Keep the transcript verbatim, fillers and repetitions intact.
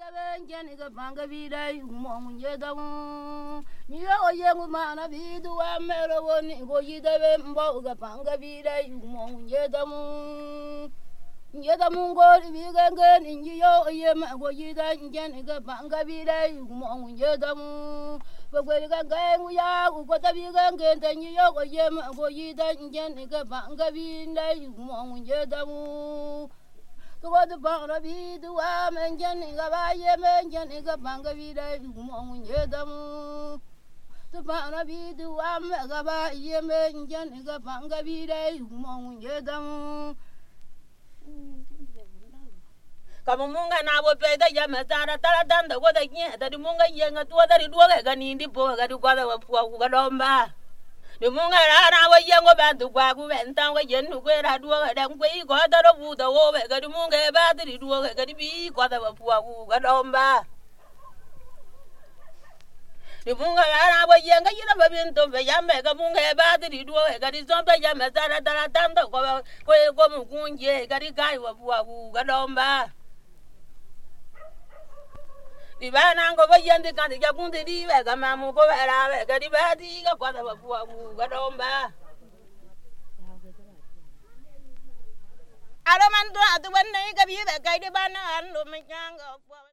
Jani ga banga vida mo munye da mu ni yo ye mu mana vidu wa mero woni go yida be mbo ga banga vida mo munye da mu nye da mu go vi ga ga ni yo ye ma go yida jani ga banga vida mo munye da mu ba go ga ga mu ya go ta vi ga ga ta ni yo go ye ma go yida jani ga banga vida mo munye da mu Tuwa tu pangra vidu wa menjani ga ba ye menjani ga panga vida mo munye damu tu pangra vidu wa me ga ba ye menjani ga panga vida mo munye damu Kamu munga na bo pe da ya me tara tara dan da go da nye da di munga ye nga tu da ri do ga ni ndi bo ga di kwa da wa pu ga domba Di munga ra na wa ye ngo ba tu kwa ku ben tan wa ye nu kwe ra do ga dan kwe ko da ro bu da wo be ga di munga ba di do ga di bi ko da wa pu ku ga domba Di munga ra na wa ye nga ye na ba bin to be ya me ga munga ba di do ga di zo be ya me tara tara dan da ko ko ko mu kun je ga di kai wa pu ku ga domba Di ba na ngo ba yende kan di ja kun di di ba ga ma mu ko ba ra ba ga di ba di ga kwa da ba pu ku ga domba Alo man do atu ban nei ga bi ba ga di ba na an lo me nyang